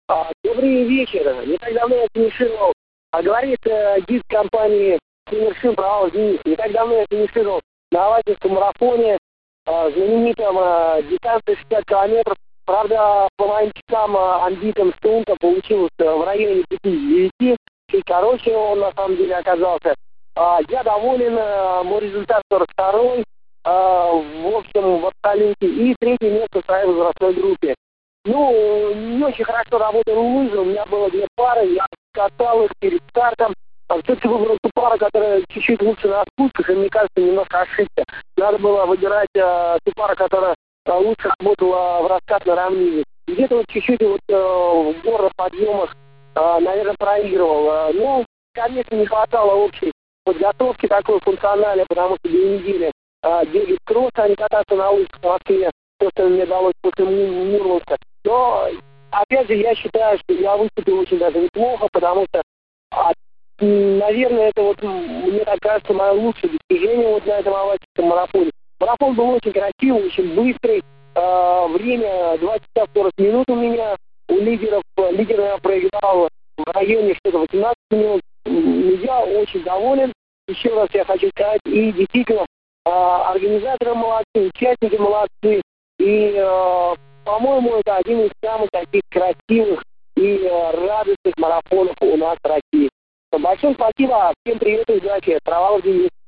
Добрый вечер. Не так давно я финишировал, говорит гид компании «Финишим провал Денис». Не так давно я финишировал на Алатинском марафоне, знаменитом дистанции 60 километров. Правда, по моим часам амбитам Стунта получилось в районе 59. Чуть короче он на самом деле оказался. Я доволен, мой результат 42-й, в общем, в абсолюте, и третье место в своей возрастной группе. Ну, не очень хорошо работал лыжи, у меня было две пары, я катал их перед стартом. Все-таки выбрал ту пару, которая чуть-чуть лучше на спусках, и мне кажется, немножко ошибся. Надо было выбирать ту пару, которая лучше работала в раскат на равнине. Где-то вот чуть-чуть вот в горных подъемах, наверное, проигрывал. Ну, конечно, не хватало общей подготовки такой функциональной, потому что 2 недели бегать кросс, а не кататься на лыжах в Москве. То, что мне далось после Мурманска. Но, опять же, я считаю, что я выступил очень даже неплохо, потому что, наверное, это вот, мне так кажется, мое лучшее достижение вот на этом Алатинском марафоне. Марафон был очень красивый, очень быстрый. Время 2 часа 40 минут у меня. У лидеров, лидер я проиграл в районе что-то 18 минут. Я очень доволен. Еще раз я хочу сказать, и действительно, организаторы молодцы, участники молодцы. И, по-моему, это один из самых таких красивых и радостных марафонов у нас в России. Большое спасибо, всем привет и удачи. Провалов Денис.